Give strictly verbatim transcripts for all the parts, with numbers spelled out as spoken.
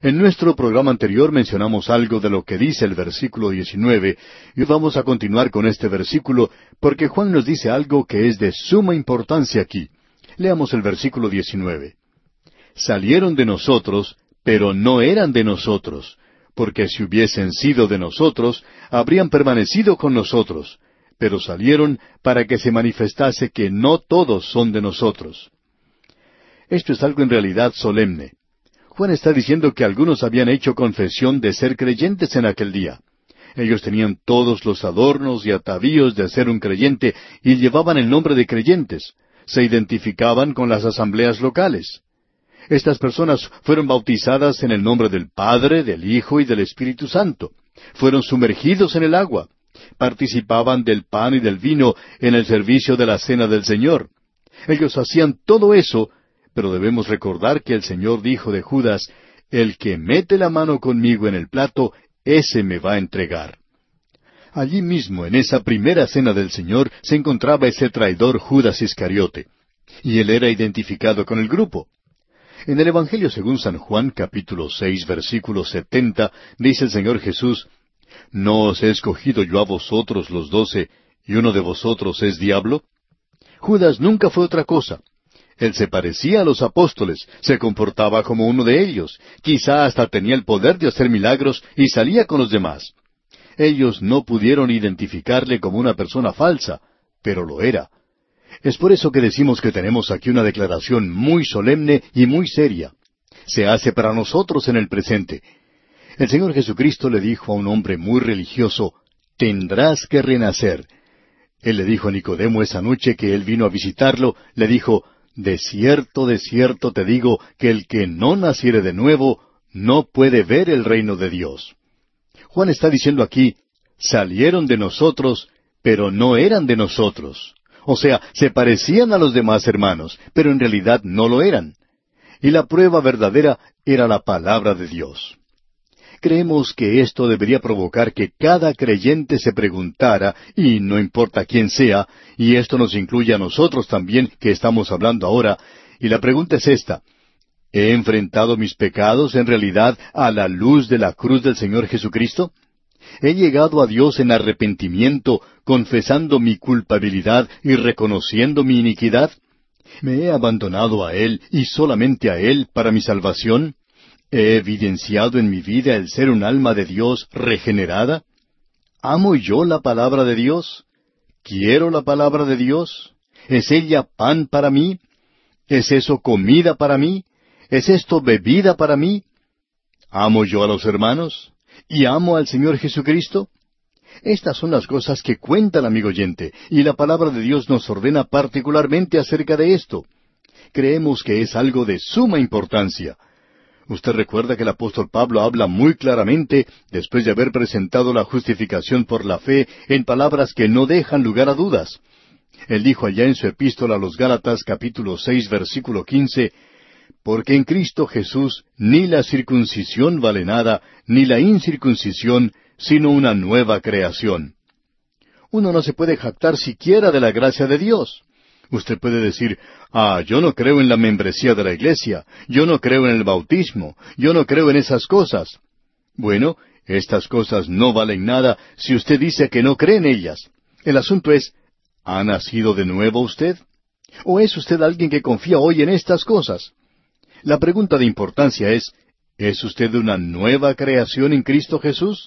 En nuestro programa anterior mencionamos algo de lo que dice el versículo diecinueve, y vamos a continuar con este versículo porque Juan nos dice algo que es de suma importancia aquí. Leamos el versículo diecinueve. Salieron de nosotros, pero no eran de nosotros, porque si hubiesen sido de nosotros, habrían permanecido con nosotros, pero salieron para que se manifestase que no todos son de nosotros. Esto es algo en realidad solemne. Juan está diciendo que algunos habían hecho confesión de ser creyentes en aquel día. Ellos tenían todos los adornos y atavíos de ser un creyente y llevaban el nombre de creyentes. Se identificaban con las asambleas locales. Estas personas fueron bautizadas en el nombre del Padre, del Hijo y del Espíritu Santo. Fueron sumergidos en el agua. Participaban del pan y del vino en el servicio de la cena del Señor. Ellos hacían todo eso, pero debemos recordar que el Señor dijo de Judas, «El que mete la mano conmigo en el plato, ese me va a entregar». Allí mismo, en esa primera cena del Señor, se encontraba ese traidor Judas Iscariote, y él era identificado con el grupo. En el Evangelio según San Juan, capítulo seis, versículo setenta, dice el Señor Jesús, «¿No os he escogido yo a vosotros los doce, y uno de vosotros es diablo?» Judas nunca fue otra cosa. Él se parecía a los apóstoles, se comportaba como uno de ellos, quizá hasta tenía el poder de hacer milagros y salía con los demás. Ellos no pudieron identificarle como una persona falsa, pero lo era. Es por eso que decimos que tenemos aquí una declaración muy solemne y muy seria. Se hace para nosotros en el presente. El Señor Jesucristo le dijo a un hombre muy religioso, «Tendrás que renacer». Él le dijo a Nicodemo esa noche que él vino a visitarlo, le dijo, «De cierto, de cierto te digo, que el que no naciere de nuevo, no puede ver el reino de Dios». Juan está diciendo aquí, salieron de nosotros, pero no eran de nosotros. O sea, se parecían a los demás hermanos, pero en realidad no lo eran. Y la prueba verdadera era la palabra de Dios. Creemos que esto debería provocar que cada creyente se preguntara, y no importa quién sea, y esto nos incluye a nosotros también, que estamos hablando ahora, y la pregunta es esta, ¿he enfrentado mis pecados en realidad a la luz de la cruz del Señor Jesucristo? ¿He llegado a Dios en arrepentimiento, confesando mi culpabilidad y reconociendo mi iniquidad? ¿Me he abandonado a Él y solamente a Él para mi salvación? ¿He evidenciado en mi vida el ser un alma de Dios regenerada? ¿Amo yo la palabra de Dios? ¿Quiero la palabra de Dios? ¿Es ella pan para mí? ¿Es eso comida para mí? ¿Es esto bebida para mí? ¿Amo yo a los hermanos? ¿Y amo al Señor Jesucristo? Estas son las cosas que cuentan, amigo oyente, y la palabra de Dios nos ordena particularmente acerca de esto. Creemos que es algo de suma importancia. Usted recuerda que el apóstol Pablo habla muy claramente, después de haber presentado la justificación por la fe, en palabras que no dejan lugar a dudas. Él dijo allá en su epístola a los Gálatas, capítulo seis, versículo quince, «Porque en Cristo Jesús ni la circuncisión vale nada, ni la incircuncisión, sino una nueva creación». Uno no se puede jactar siquiera de la gracia de Dios. Usted puede decir, «Ah, yo no creo en la membresía de la iglesia, yo no creo en el bautismo, yo no creo en esas cosas». Bueno, estas cosas no valen nada si usted dice que no cree en ellas. El asunto es, ¿ha nacido de nuevo usted? ¿O es usted alguien que confía hoy en estas cosas? La pregunta de importancia es, ¿es usted una nueva creación en Cristo Jesús?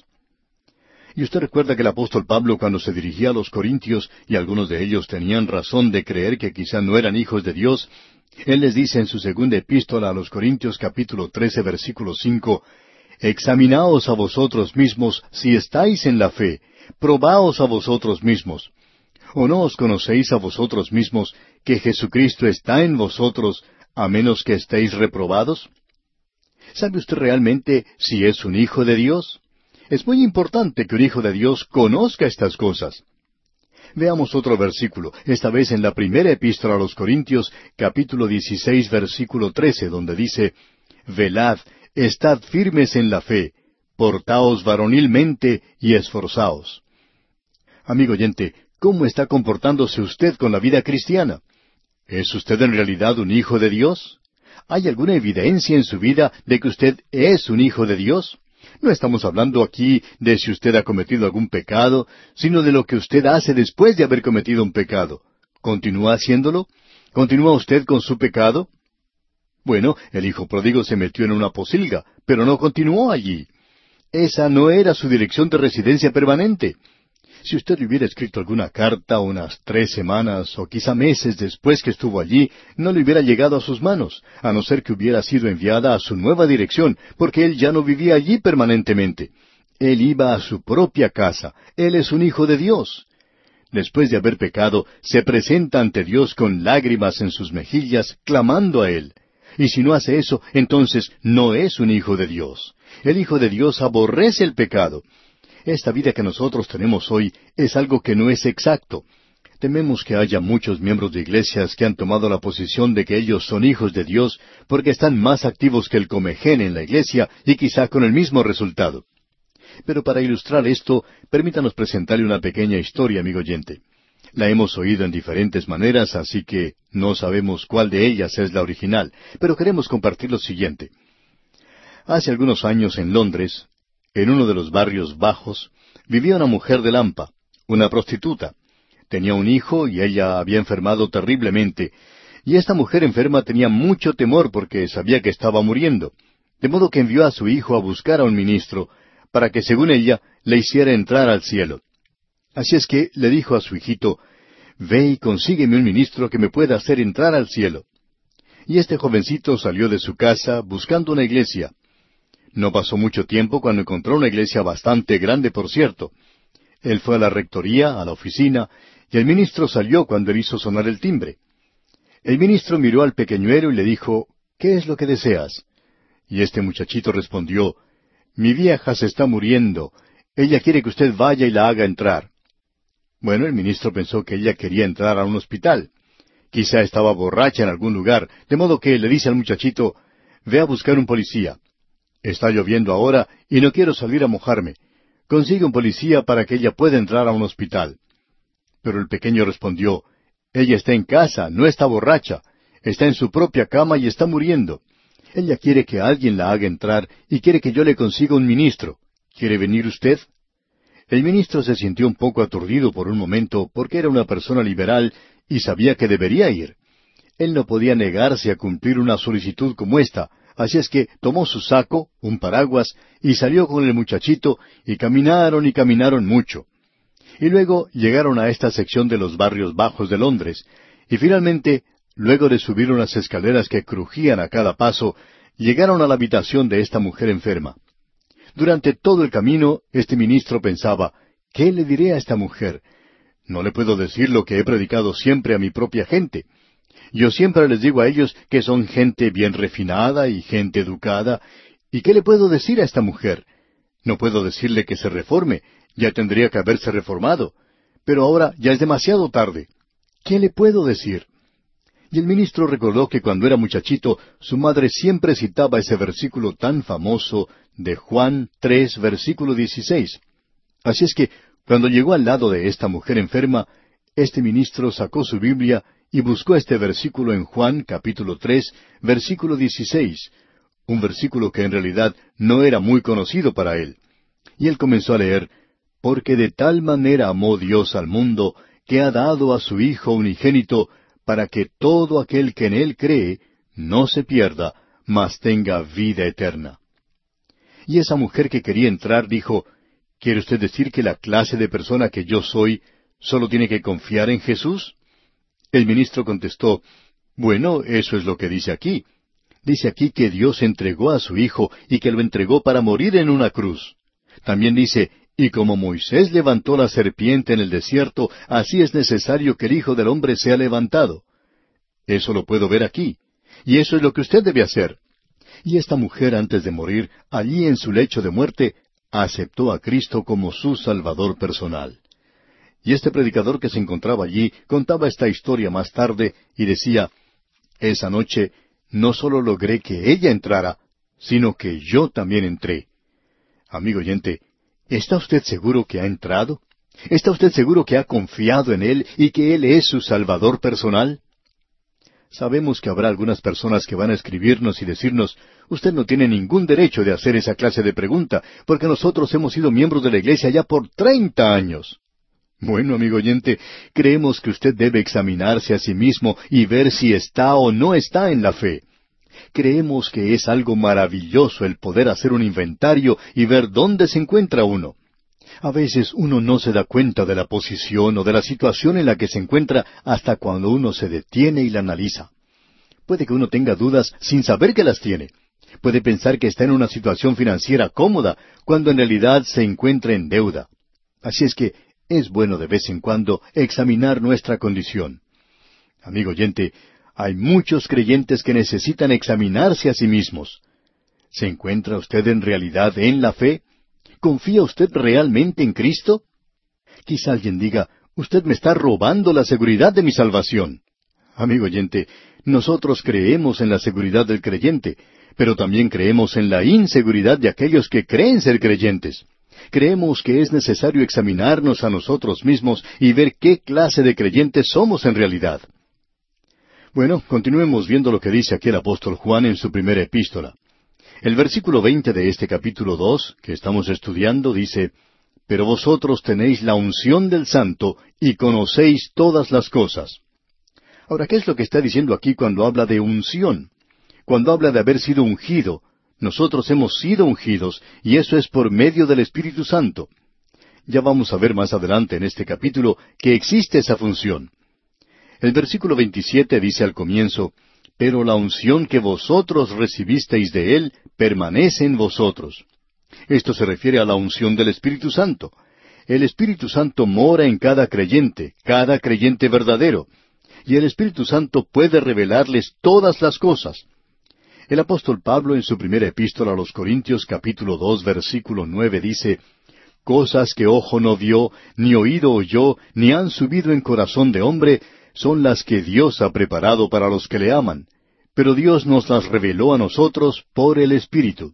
Y usted recuerda que el apóstol Pablo, cuando se dirigía a los Corintios, y algunos de ellos tenían razón de creer que quizá no eran hijos de Dios, él les dice en su segunda epístola a los Corintios, capítulo trece, versículo cinco, «Examinaos a vosotros mismos si estáis en la fe, probaos a vosotros mismos. ¿O no os conocéis a vosotros mismos que Jesucristo está en vosotros, a menos que estéis reprobados?» ¿Sabe usted realmente si es un hijo de Dios? Es muy importante que un hijo de Dios conozca estas cosas. Veamos otro versículo, esta vez en la primera epístola a los Corintios, capítulo dieciséis, versículo trece, donde dice, «Velad, estad firmes en la fe, portaos varonilmente y esforzaos». Amigo oyente, ¿cómo está comportándose usted con la vida cristiana? ¿Es usted en realidad un hijo de Dios? ¿Hay alguna evidencia en su vida de que usted es un hijo de Dios? No estamos hablando aquí de si usted ha cometido algún pecado, sino de lo que usted hace después de haber cometido un pecado. ¿Continúa haciéndolo? ¿Continúa usted con su pecado? Bueno, el hijo pródigo se metió en una posilga, pero no continuó allí. Esa no era su dirección de residencia permanente. Si usted le hubiera escrito alguna carta unas tres semanas o quizá meses después que estuvo allí, no le hubiera llegado a sus manos, a no ser que hubiera sido enviada a su nueva dirección, porque él ya no vivía allí permanentemente. Él iba a su propia casa. Él es un hijo de Dios. Después de haber pecado, se presenta ante Dios con lágrimas en sus mejillas, clamando a Él. Y si no hace eso, entonces no es un hijo de Dios. El hijo de Dios aborrece el pecado. Esta vida que nosotros tenemos hoy es algo que no es exacto. Tememos que haya muchos miembros de iglesias que han tomado la posición de que ellos son hijos de Dios porque están más activos que el comején en la iglesia y quizá con el mismo resultado. Pero para ilustrar esto, permítanos presentarle una pequeña historia, amigo oyente. La hemos oído en diferentes maneras, así que no sabemos cuál de ellas es la original, pero queremos compartir lo siguiente. Hace algunos años en Londres, en uno de los barrios bajos, vivía una mujer de Lampa, una prostituta. Tenía un hijo y ella había enfermado terriblemente, y esta mujer enferma tenía mucho temor porque sabía que estaba muriendo, de modo que envió a su hijo a buscar a un ministro, para que, según ella, le hiciera entrar al cielo. Así es que le dijo a su hijito, «Ve y consígueme un ministro que me pueda hacer entrar al cielo». Y este jovencito salió de su casa buscando una iglesia. No pasó mucho tiempo cuando encontró una iglesia bastante grande, por cierto. Él fue a la rectoría, a la oficina, y el ministro salió cuando él hizo sonar el timbre. El ministro miró al pequeñuelo y le dijo, «¿Qué es lo que deseas?». Y este muchachito respondió, «Mi vieja se está muriendo. Ella quiere que usted vaya y la haga entrar». Bueno, el ministro pensó que ella quería entrar a un hospital. Quizá estaba borracha en algún lugar, de modo que le dice al muchachito, «Ve a buscar un policía. Está lloviendo ahora y no quiero salir a mojarme. Consigue un policía para que ella pueda entrar a un hospital». Pero el pequeño respondió, «Ella está en casa, no está borracha. Está en su propia cama y está muriendo. Ella quiere que alguien la haga entrar y quiere que yo le consiga un ministro. ¿Quiere venir usted?». El ministro se sintió un poco aturdido por un momento porque era una persona liberal y sabía que debería ir. Él no podía negarse a cumplir una solicitud como esta, así es que tomó su saco, un paraguas, y salió con el muchachito, y caminaron y caminaron mucho. Y luego llegaron a esta sección de los barrios bajos de Londres, y finalmente, luego de subir unas escaleras que crujían a cada paso, llegaron a la habitación de esta mujer enferma. Durante todo el camino, este ministro pensaba, ¿qué le diré a esta mujer? No le puedo decir lo que he predicado siempre a mi propia gente. Yo siempre les digo a ellos que son gente bien refinada y gente educada. ¿Y qué le puedo decir a esta mujer? No puedo decirle que se reforme, ya tendría que haberse reformado. Pero ahora ya es demasiado tarde. ¿Qué le puedo decir? Y el ministro recordó que cuando era muchachito, su madre siempre citaba ese versículo tan famoso de Juan tres, versículo dieciséis. Así es que, cuando llegó al lado de esta mujer enferma, este ministro sacó su Biblia y buscó este versículo en Juan capítulo tres, versículo dieciséis, un versículo que en realidad no era muy conocido para él. Y él comenzó a leer, «Porque de tal manera amó Dios al mundo, que ha dado a su Hijo unigénito, para que todo aquel que en Él cree no se pierda, mas tenga vida eterna». Y esa mujer que quería entrar dijo, ¿quiere usted decir que la clase de persona que yo soy solo tiene que confiar en Jesús? El ministro contestó, «Bueno, eso es lo que dice aquí. Dice aquí que Dios entregó a su Hijo y que lo entregó para morir en una cruz. También dice, y como Moisés levantó la serpiente en el desierto, así es necesario que el Hijo del Hombre sea levantado. Eso lo puedo ver aquí. Y eso es lo que usted debe hacer». Y esta mujer, antes de morir, allí en su lecho de muerte, aceptó a Cristo como su Salvador personal. Y este predicador que se encontraba allí contaba esta historia más tarde y decía, «Esa noche no solo logré que ella entrara, sino que yo también entré». Amigo oyente, ¿está usted seguro que ha entrado? ¿Está usted seguro que ha confiado en Él y que Él es su Salvador personal? Sabemos que habrá algunas personas que van a escribirnos y decirnos, usted no tiene ningún derecho de hacer esa clase de pregunta, porque nosotros hemos sido miembros de la iglesia ya por treinta años. Bueno, amigo oyente, creemos que usted debe examinarse a sí mismo y ver si está o no está en la fe. Creemos que es algo maravilloso el poder hacer un inventario y ver dónde se encuentra uno. A veces uno no se da cuenta de la posición o de la situación en la que se encuentra hasta cuando uno se detiene y la analiza. Puede que uno tenga dudas sin saber que las tiene. Puede pensar que está en una situación financiera cómoda cuando en realidad se encuentra en deuda. Así es que es bueno de vez en cuando examinar nuestra condición. Amigo oyente, hay muchos creyentes que necesitan examinarse a sí mismos. ¿Se encuentra usted en realidad en la fe? ¿Confía usted realmente en Cristo? Quizá alguien diga, usted me está robando la seguridad de mi salvación. Amigo oyente, nosotros creemos en la seguridad del creyente, pero también creemos en la inseguridad de aquellos que creen ser creyentes. Creemos que es necesario examinarnos a nosotros mismos y ver qué clase de creyentes somos en realidad. Bueno, continuemos viendo lo que dice aquí el apóstol Juan en su primera epístola. El versículo veinte de este capítulo dos, que estamos estudiando, dice, «Pero vosotros tenéis la unción del Santo y conocéis todas las cosas». Ahora, ¿qué es lo que está diciendo aquí cuando habla de unción? Cuando habla de haber sido ungido, nosotros hemos sido ungidos, y eso es por medio del Espíritu Santo. Ya vamos a ver más adelante en este capítulo que existe esa función. El versículo veintisiete dice al comienzo, «Pero la unción que vosotros recibisteis de Él permanece en vosotros». Esto se refiere a la unción del Espíritu Santo. El Espíritu Santo mora en cada creyente, cada creyente verdadero, y el Espíritu Santo puede revelarles todas las cosas. El apóstol Pablo en su primera epístola a los Corintios capítulo dos versículo nueve dice, «Cosas que ojo no vio, ni oído oyó, ni han subido en corazón de hombre, son las que Dios ha preparado para los que le aman, pero Dios nos las reveló a nosotros por el Espíritu».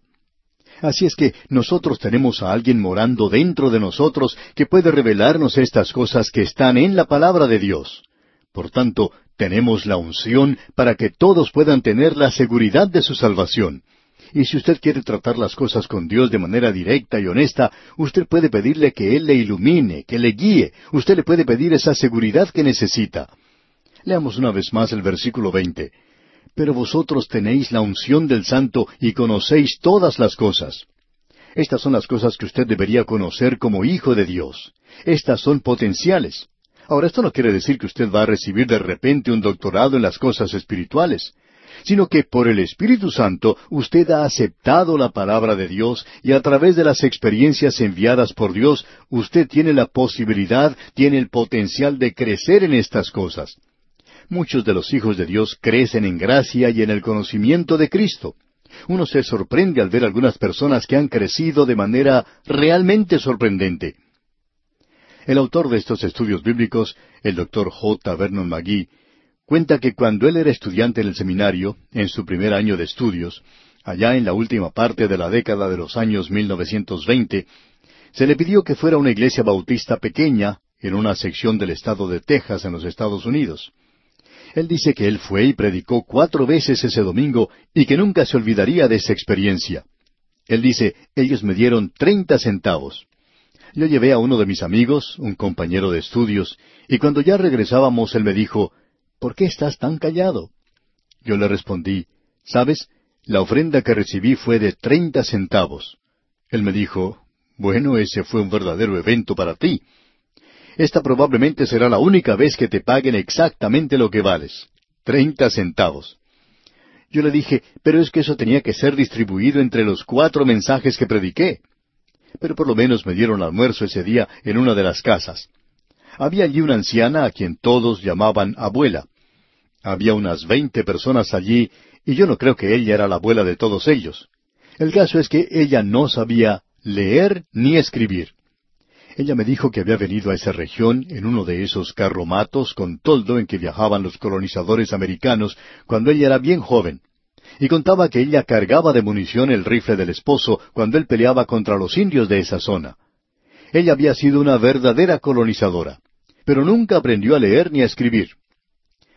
Así es que nosotros tenemos a alguien morando dentro de nosotros que puede revelarnos estas cosas que están en la palabra de Dios. Por tanto, tenemos la unción para que todos puedan tener la seguridad de su salvación. Y si usted quiere tratar las cosas con Dios de manera directa y honesta, usted puede pedirle que Él le ilumine, que le guíe. Usted le puede pedir esa seguridad que necesita. Leamos una vez más el versículo veinte. «Pero vosotros tenéis la unción del Santo y conocéis todas las cosas». Estas son las cosas que usted debería conocer como hijo de Dios. Estas son potenciales. Ahora, esto no quiere decir que usted va a recibir de repente un doctorado en las cosas espirituales, sino que por el Espíritu Santo usted ha aceptado la palabra de Dios y a través de las experiencias enviadas por Dios, usted tiene la posibilidad, tiene el potencial de crecer en estas cosas. Muchos de los hijos de Dios crecen en gracia y en el conocimiento de Cristo. Uno se sorprende al ver algunas personas que han crecido de manera realmente sorprendente. El autor de estos estudios bíblicos, el doctor J. Vernon McGee, cuenta que cuando él era estudiante en el seminario, en su primer año de estudios, allá en la última parte de la década de los años mil novecientos veinte, se le pidió que fuera a una iglesia bautista pequeña, en una sección del estado de Texas, en los Estados Unidos. Él dice que él fue y predicó cuatro veces ese domingo y que nunca se olvidaría de esa experiencia. Él dice, ellos me dieron treinta centavos. Yo llevé a uno de mis amigos, un compañero de estudios, y cuando ya regresábamos él me dijo, «¿Por qué estás tan callado?» Yo le respondí, «¿Sabes? La ofrenda que recibí fue de treinta centavos». Él me dijo, «Bueno, ese fue un verdadero evento para ti. Esta probablemente será la única vez que te paguen exactamente lo que vales. Treinta centavos». Yo le dije, «Pero es que eso tenía que ser distribuido entre los cuatro mensajes que prediqué». Pero por lo menos me dieron almuerzo ese día en una de las casas. Había allí una anciana a quien todos llamaban abuela. Había unas veinte personas allí, y yo no creo que ella era la abuela de todos ellos. El caso es que ella no sabía leer ni escribir. Ella me dijo que había venido a esa región en uno de esos carromatos con toldo en que viajaban los colonizadores americanos cuando ella era bien joven, y contaba que ella cargaba de munición el rifle del esposo cuando él peleaba contra los indios de esa zona. Ella había sido una verdadera colonizadora, pero nunca aprendió a leer ni a escribir.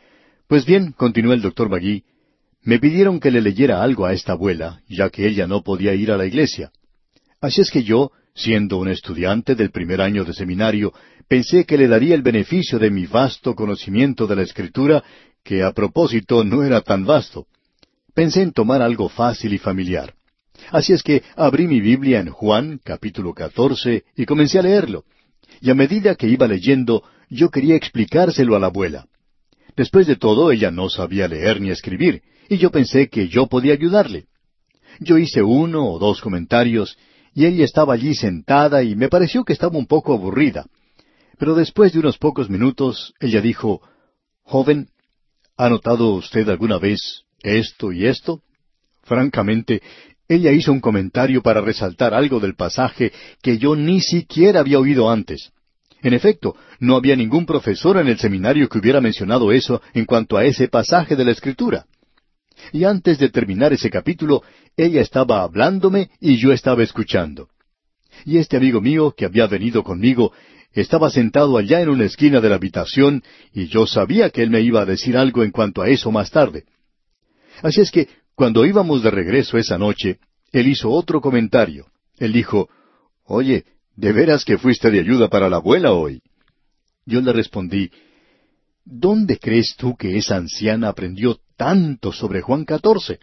Pues bien, continuó el doctor Magee, me pidieron que le leyera algo a esta abuela, ya que ella no podía ir a la iglesia. Así es que yo, siendo un estudiante del primer año de seminario, pensé que le daría el beneficio de mi vasto conocimiento de la Escritura, que a propósito no era tan vasto. Pensé en tomar algo fácil y familiar. Así es que abrí mi Biblia en Juan, capítulo catorce, y comencé a leerlo. Y a medida que iba leyendo, yo quería explicárselo a la abuela. Después de todo, ella no sabía leer ni escribir, y yo pensé que yo podía ayudarle. Yo hice uno o dos comentarios, y ella estaba allí sentada y me pareció que estaba un poco aburrida. Pero después de unos pocos minutos, ella dijo, «Joven, ¿ha notado usted alguna vez esto y esto?» Francamente, ella hizo un comentario para resaltar algo del pasaje que yo ni siquiera había oído antes. En efecto, no había ningún profesor en el seminario que hubiera mencionado eso en cuanto a ese pasaje de la Escritura. Y antes de terminar ese capítulo, ella estaba hablándome y yo estaba escuchando. Y este amigo mío que había venido conmigo estaba sentado allá en una esquina de la habitación y yo sabía que él me iba a decir algo en cuanto a eso más tarde. Así es que, cuando íbamos de regreso esa noche, él hizo otro comentario. Él dijo, «Oye, ¿de veras que fuiste de ayuda para la abuela hoy?» Yo le respondí, «¿Dónde crees tú que esa anciana aprendió tanto sobre Juan catorce?»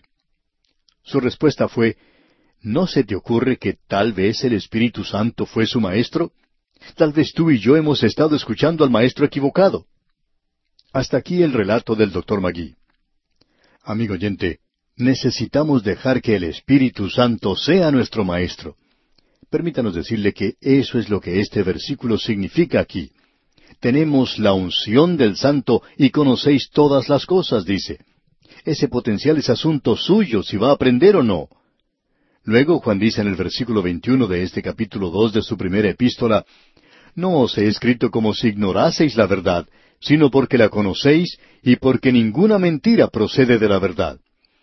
Su respuesta fue, «¿No se te ocurre que tal vez el Espíritu Santo fue su maestro? Tal vez tú y yo hemos estado escuchando al maestro equivocado». Hasta aquí el relato del doctor Magee. Amigo oyente, necesitamos dejar que el Espíritu Santo sea nuestro maestro. Permítanos decirle que eso es lo que este versículo significa aquí. Tenemos la unción del Santo y conocéis todas las cosas, dice. Ese potencial es asunto suyo, si va a aprender o no. Luego Juan dice en el versículo veintiuno de este capítulo dos de su primera epístola, «No os he escrito como si ignoraseis la verdad, sino porque la conocéis y porque ninguna mentira procede de la verdad».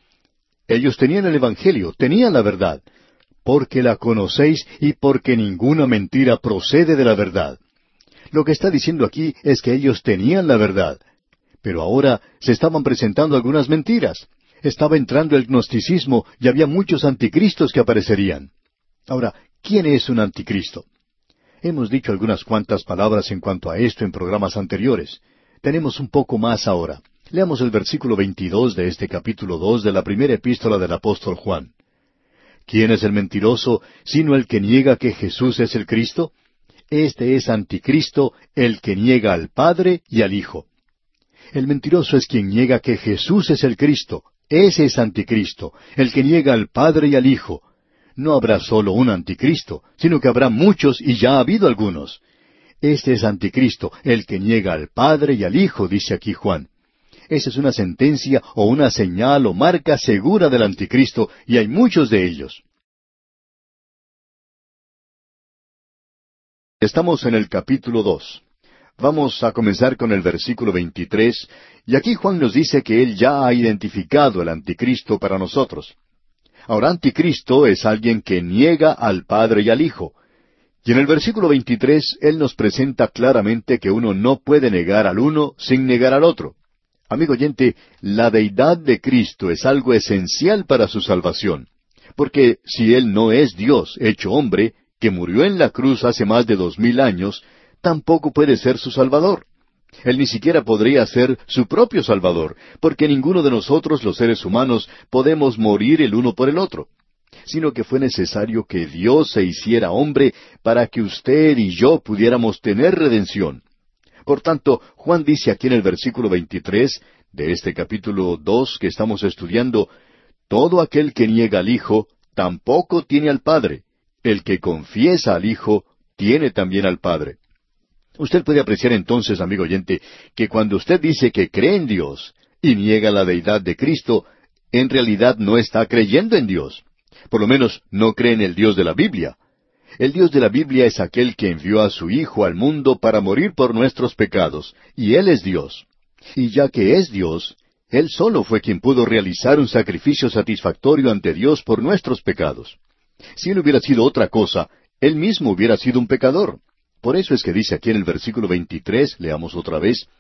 Ellos tenían el Evangelio, tenían la verdad, porque la conocéis y porque ninguna mentira procede de la verdad. Lo que está diciendo aquí es que ellos tenían la verdad, pero ahora se estaban presentando algunas mentiras. Estaba entrando el gnosticismo y había muchos anticristos que aparecerían. Ahora, ¿quién es un anticristo? Hemos dicho algunas cuantas palabras en cuanto a esto en programas anteriores. Tenemos un poco más ahora. Leamos el versículo veintidós de este capítulo dos de la primera epístola del apóstol Juan. ¿Quién es el mentiroso, sino el que niega que Jesús es el Cristo? Este es anticristo, el que niega al Padre y al Hijo. El mentiroso es quien niega que Jesús es el Cristo. Ese es anticristo, el que niega al Padre y al Hijo. No habrá solo un anticristo, sino que habrá muchos y ya ha habido algunos. Este es anticristo, el que niega al Padre y al Hijo, dice aquí Juan. Esa es una sentencia o una señal o marca segura del anticristo, y hay muchos de ellos. Estamos en el capítulo dos. Vamos a comenzar con el versículo veintitrés, y aquí Juan nos dice que él ya ha identificado el anticristo para nosotros. Ahora, anticristo es alguien que niega al Padre y al Hijo. Y en el versículo veintitrés, él nos presenta claramente que uno no puede negar al uno sin negar al otro. Amigo oyente, la deidad de Cristo es algo esencial para su salvación, porque si Él no es Dios hecho hombre, que murió en la cruz hace más de dos mil años, tampoco puede ser su Salvador. Él ni siquiera podría ser su propio Salvador, porque ninguno de nosotros, los seres humanos, podemos morir el uno por el otro, sino que fue necesario que Dios se hiciera hombre para que usted y yo pudiéramos tener redención. Por tanto, Juan dice aquí en el versículo veintitrés de este capítulo dos que estamos estudiando, «Todo aquel que niega al Hijo, tampoco tiene al Padre. El que confiesa al Hijo, tiene también al Padre». Usted puede apreciar entonces, amigo oyente, que cuando usted dice que cree en Dios y niega la deidad de Cristo, en realidad no está creyendo en Dios. Por lo menos no cree en el Dios de la Biblia. El Dios de la Biblia es aquel que envió a su Hijo al mundo para morir por nuestros pecados, y Él es Dios. Y ya que es Dios, Él solo fue quien pudo realizar un sacrificio satisfactorio ante Dios por nuestros pecados. Si Él hubiera sido otra cosa, Él mismo hubiera sido un pecador. Por eso es que dice aquí en el versículo veintitrés, leamos otra vez,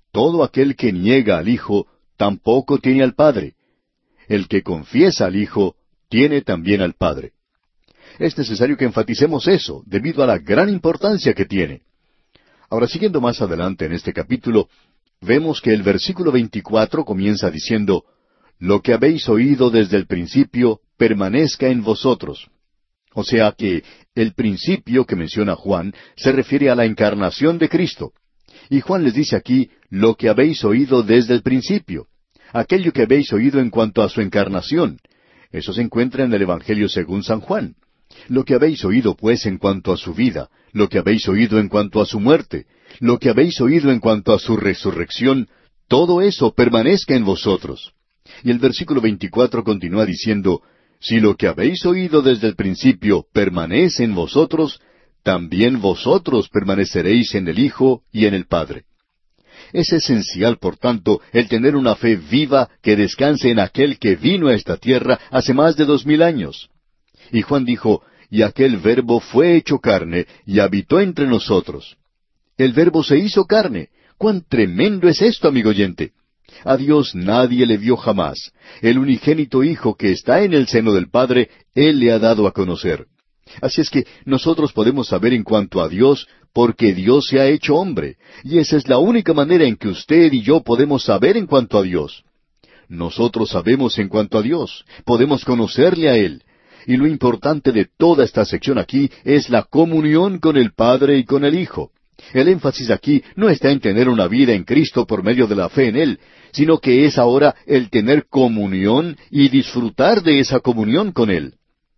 todo aquel que niega al Hijo, tampoco tiene al Padre. El que confiesa al Hijo, tiene también al Padre. Es necesario que enfaticemos eso, debido a la gran importancia que tiene. Ahora, siguiendo más adelante en este capítulo, vemos que el versículo veinticuatro comienza diciendo, «Lo que habéis oído desde el principio, permanezca en vosotros». O sea que el principio que menciona Juan se refiere a la encarnación de Cristo. Y Juan les dice aquí, «Lo que habéis oído desde el principio». Aquello que habéis oído en cuanto a su encarnación. Eso se encuentra en el Evangelio según San Juan. Lo que habéis oído, pues, en cuanto a su vida, lo que habéis oído en cuanto a su muerte, lo que habéis oído en cuanto a su resurrección, todo eso permanezca en vosotros. Y el versículo veinticuatro continúa diciendo, «Si lo que habéis oído desde el principio permanece en vosotros, también vosotros permaneceréis en el Hijo y en el Padre». Es esencial, por tanto, el tener una fe viva que descanse en aquel que vino a esta tierra hace más de dos mil años. Y Juan dijo, «Y aquel Verbo fue hecho carne y habitó entre nosotros». El Verbo se hizo carne. ¡Cuán tremendo es esto, amigo oyente! A Dios nadie le vio jamás. El unigénito Hijo que está en el seno del Padre, Él le ha dado a conocer. Así es que nosotros podemos saber en cuanto a Dios, porque Dios se ha hecho hombre. Y esa es la única manera en que usted y yo podemos saber en cuanto a Dios. Nosotros sabemos en cuanto a Dios. Podemos conocerle a Él. Y lo importante de toda esta sección aquí es la comunión con el Padre y con el Hijo. El énfasis aquí no está en tener una vida en Cristo por medio de la fe en Él, sino que es ahora el tener comunión y disfrutar de esa comunión con Él.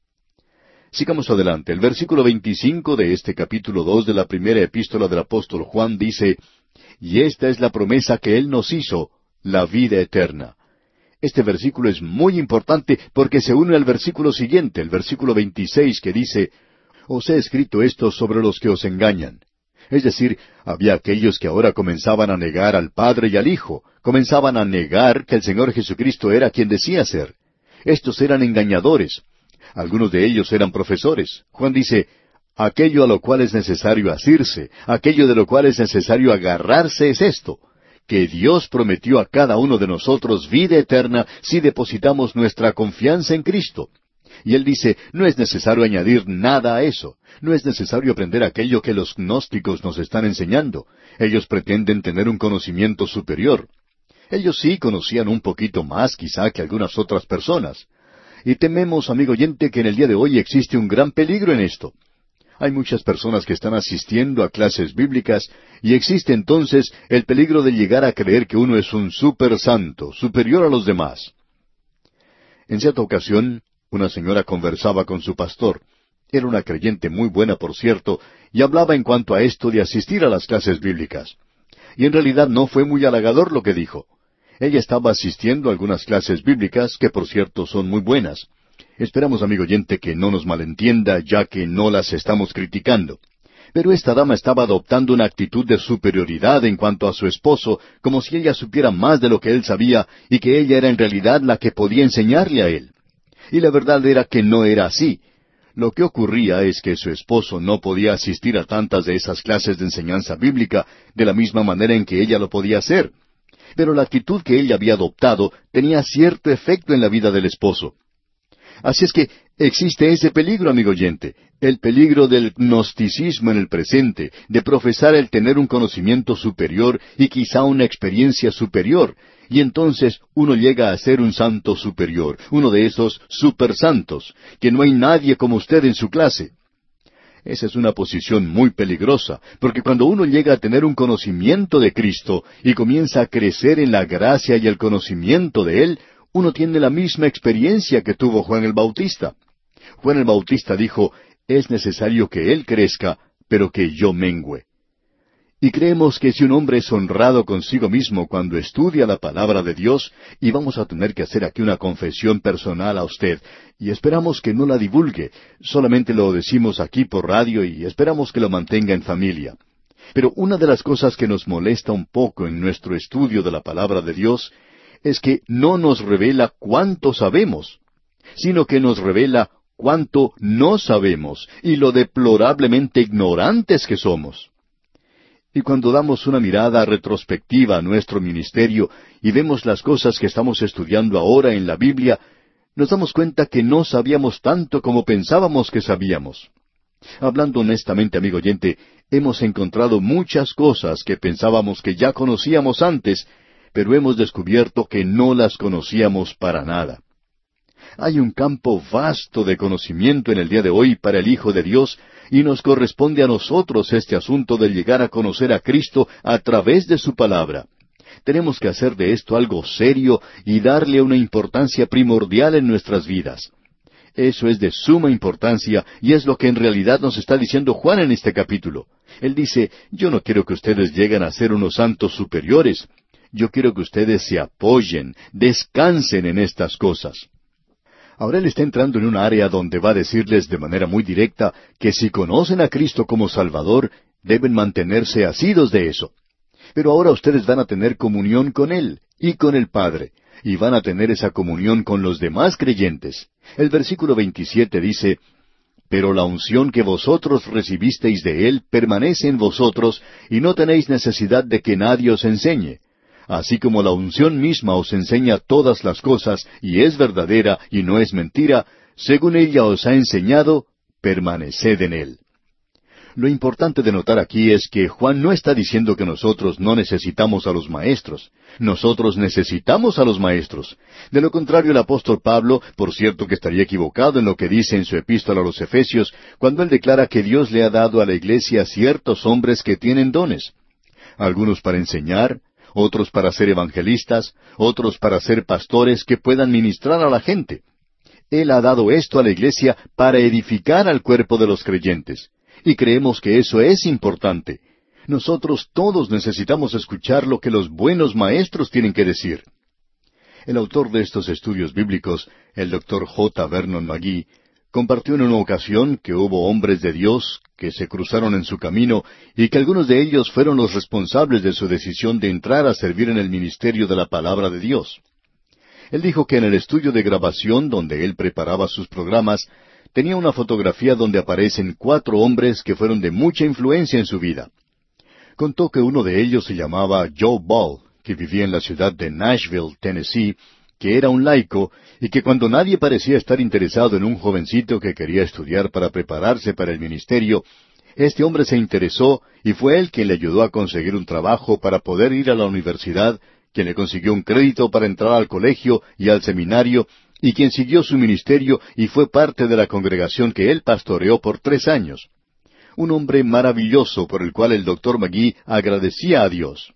Sigamos adelante. El versículo veinticinco de este capítulo dos de la primera epístola del apóstol Juan dice, «Y esta es la promesa que Él nos hizo, la vida eterna». Este versículo es muy importante porque se une al versículo siguiente, el versículo veintiséis, que dice, «Os he escrito esto sobre los que os engañan». Es decir, había aquellos que ahora comenzaban a negar al Padre y al Hijo, comenzaban a negar que el Señor Jesucristo era quien decía ser. Estos eran engañadores. Algunos de ellos eran profesores. Juan dice, «Aquello a lo cual es necesario asirse, aquello de lo cual es necesario agarrarse es esto, que Dios prometió a cada uno de nosotros vida eterna si depositamos nuestra confianza en Cristo». Y él dice, no es necesario añadir nada a eso. No es necesario aprender aquello que los gnósticos nos están enseñando. Ellos pretenden tener un conocimiento superior. Ellos sí conocían un poquito más quizá que algunas otras personas. Y tememos, amigo oyente, que en el día de hoy existe un gran peligro en esto. Hay muchas personas que están asistiendo a clases bíblicas y existe entonces el peligro de llegar a creer que uno es un super santo, superior a los demás. En cierta ocasión, una señora conversaba con su pastor. Era una creyente muy buena, por cierto, y hablaba en cuanto a esto de asistir a las clases bíblicas. Y en realidad no fue muy halagador lo que dijo. Ella estaba asistiendo a algunas clases bíblicas, que por cierto son muy buenas. Esperamos, amigo oyente, que no nos malentienda, ya que no las estamos criticando. Pero esta dama estaba adoptando una actitud de superioridad en cuanto a su esposo, como si ella supiera más de lo que él sabía, y que ella era en realidad la que podía enseñarle a él. Y la verdad era que no era así. Lo que ocurría es que su esposo no podía asistir a tantas de esas clases de enseñanza bíblica de la misma manera en que ella lo podía hacer. Pero la actitud que ella había adoptado tenía cierto efecto en la vida del esposo. Así es que existe ese peligro, amigo oyente, el peligro del gnosticismo en el presente, de profesar el tener un conocimiento superior y quizá una experiencia superior, y entonces uno llega a ser un santo superior, uno de esos supersantos, que no hay nadie como usted en su clase. Esa es una posición muy peligrosa, porque cuando uno llega a tener un conocimiento de Cristo y comienza a crecer en la gracia y el conocimiento de Él, uno tiene la misma experiencia que tuvo Juan el Bautista. Juan el Bautista dijo, es necesario que Él crezca, pero que yo mengüe. Y creemos que si un hombre es honrado consigo mismo cuando estudia la palabra de Dios, y vamos a tener que hacer aquí una confesión personal a usted, y esperamos que no la divulgue, solamente lo decimos aquí por radio y esperamos que lo mantenga en familia. Pero una de las cosas que nos molesta un poco en nuestro estudio de la palabra de Dios es que no nos revela cuánto sabemos, sino que nos revela cuánto no sabemos y lo deplorablemente ignorantes que somos. Y cuando damos una mirada retrospectiva a nuestro ministerio y vemos las cosas que estamos estudiando ahora en la Biblia, nos damos cuenta que no sabíamos tanto como pensábamos que sabíamos. Hablando honestamente, amigo oyente, hemos encontrado muchas cosas que pensábamos que ya conocíamos antes, pero hemos descubierto que no las conocíamos para nada. Hay un campo vasto de conocimiento en el día de hoy para el Hijo de Dios, y nos corresponde a nosotros este asunto de llegar a conocer a Cristo a través de su palabra. Tenemos que hacer de esto algo serio y darle una importancia primordial en nuestras vidas. Eso es de suma importancia y es lo que en realidad nos está diciendo Juan en este capítulo. Él dice, yo no quiero que ustedes lleguen a ser unos santos superiores. Yo quiero que ustedes se apoyen, descansen en estas cosas. Ahora él está entrando en un área donde va a decirles de manera muy directa que si conocen a Cristo como Salvador, deben mantenerse asidos de eso. Pero ahora ustedes van a tener comunión con Él y con el Padre, y van a tener esa comunión con los demás creyentes. El versículo veintisiete dice, Pero la unción que vosotros recibisteis de Él permanece en vosotros, y no tenéis necesidad de que nadie os enseñe. Así como la unción misma os enseña todas las cosas, y es verdadera y no es mentira, según ella os ha enseñado, permaneced en Él. Lo importante de notar aquí es que Juan no está diciendo que nosotros no necesitamos a los maestros. Nosotros necesitamos a los maestros. De lo contrario, el apóstol Pablo, por cierto que estaría equivocado en lo que dice en su epístola a los Efesios, cuando él declara que Dios le ha dado a la iglesia ciertos hombres que tienen dones. Algunos para enseñar, otros para ser evangelistas, otros para ser pastores que puedan ministrar a la gente. Él ha dado esto a la iglesia para edificar al cuerpo de los creyentes. Y creemos que eso es importante. Nosotros todos necesitamos escuchar lo que los buenos maestros tienen que decir. El autor de estos estudios bíblicos, el doctor J. Vernon McGee, compartió en una ocasión que hubo hombres de Dios que se cruzaron en su camino y que algunos de ellos fueron los responsables de su decisión de entrar a servir en el ministerio de la palabra de Dios. Él dijo que en el estudio de grabación donde él preparaba sus programas, tenía una fotografía donde aparecen cuatro hombres que fueron de mucha influencia en su vida. Contó que uno de ellos se llamaba Joe Ball, que vivía en la ciudad de Nashville, Tennessee, que era un laico, y que cuando nadie parecía estar interesado en un jovencito que quería estudiar para prepararse para el ministerio, este hombre se interesó y fue él quien le ayudó a conseguir un trabajo para poder ir a la universidad, quien le consiguió un crédito para entrar al colegio y al seminario, y quien siguió su ministerio y fue parte de la congregación que él pastoreó por tres años. Un hombre maravilloso por el cual el doctor McGee agradecía a Dios.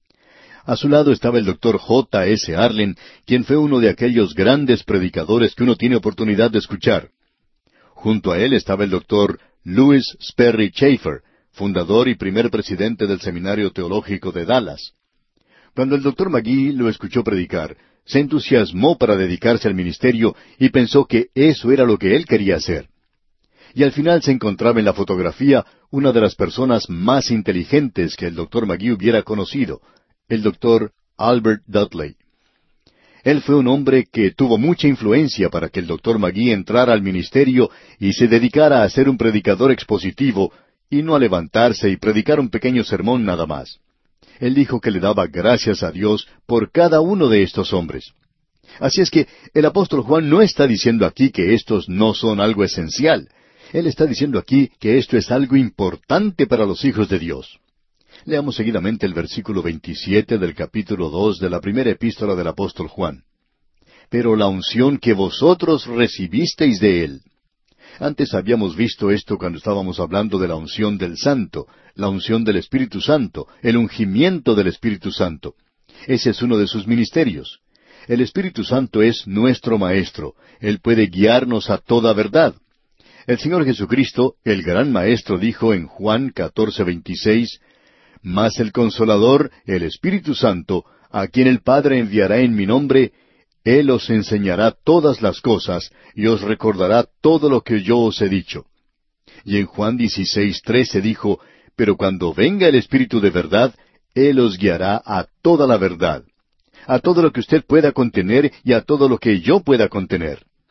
A su lado estaba el doctor J. S. Arlen, quien fue uno de aquellos grandes predicadores que uno tiene oportunidad de escuchar. Junto a él estaba el doctor Louis Sperry Chafer, fundador y primer presidente del Seminario Teológico de Dallas. Cuando el doctor McGee lo escuchó predicar, se entusiasmó para dedicarse al ministerio y pensó que eso era lo que él quería hacer. Y al final se encontraba en la fotografía una de las personas más inteligentes que el doctor McGee hubiera conocido, el doctor Albert Dudley. Él fue un hombre que tuvo mucha influencia para que el doctor McGee entrara al ministerio y se dedicara a ser un predicador expositivo y no a levantarse y predicar un pequeño sermón nada más. Él dijo que le daba gracias a Dios por cada uno de estos hombres. Así es que el apóstol Juan no está diciendo aquí que estos no son algo esencial. Él está diciendo aquí que esto es algo importante para los hijos de Dios. Leamos seguidamente el versículo veintisiete del capítulo dos de la primera epístola del apóstol Juan. Pero la unción que vosotros recibisteis de Él. Antes habíamos visto esto cuando estábamos hablando de la unción del Santo, la unción del Espíritu Santo, el ungimiento del Espíritu Santo. Ese es uno de sus ministerios. El Espíritu Santo es nuestro Maestro. Él puede guiarnos a toda verdad. El Señor Jesucristo, el gran Maestro, dijo en Juan catorce veintiséis, Mas el Consolador, el Espíritu Santo, a quien el Padre enviará en mi nombre, Él os enseñará todas las cosas, y os recordará todo lo que yo os he dicho. Y en Juan dieciséis trece dijo, Pero cuando venga el Espíritu de verdad, Él os guiará a toda la verdad, a todo lo que usted pueda contener y a todo lo que yo pueda contener.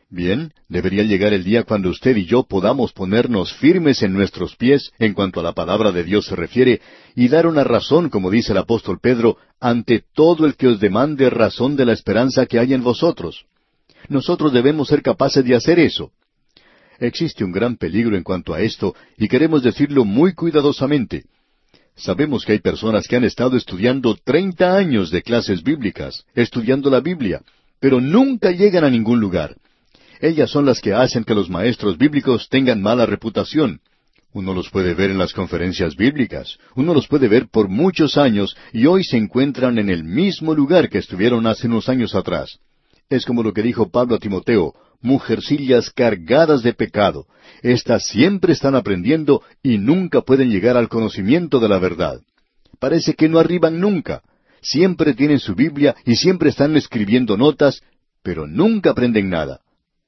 Bien, debería llegar el día cuando usted y yo podamos ponernos firmes en nuestros pies en cuanto a la palabra de Dios se refiere y dar una razón, como dice el apóstol Pedro, ante todo el que os demande razón de la esperanza que hay en vosotros. Nosotros debemos ser capaces de hacer eso. Existe un gran peligro en cuanto a esto y queremos decirlo muy cuidadosamente. Sabemos que hay personas que han estado estudiando treinta años de clases bíblicas, estudiando la Biblia, pero nunca llegan a ningún lugar. Ellas son las que hacen que los maestros bíblicos tengan mala reputación. Uno los puede ver en las conferencias bíblicas, uno los puede ver por muchos años y hoy se encuentran en el mismo lugar que estuvieron hace unos años atrás. Es como lo que dijo Pablo a Timoteo, mujercillas cargadas de pecado. Estas siempre están aprendiendo y nunca pueden llegar al conocimiento de la verdad. Parece que no arriban nunca. Siempre tienen su Biblia y siempre están escribiendo notas, pero nunca aprenden nada.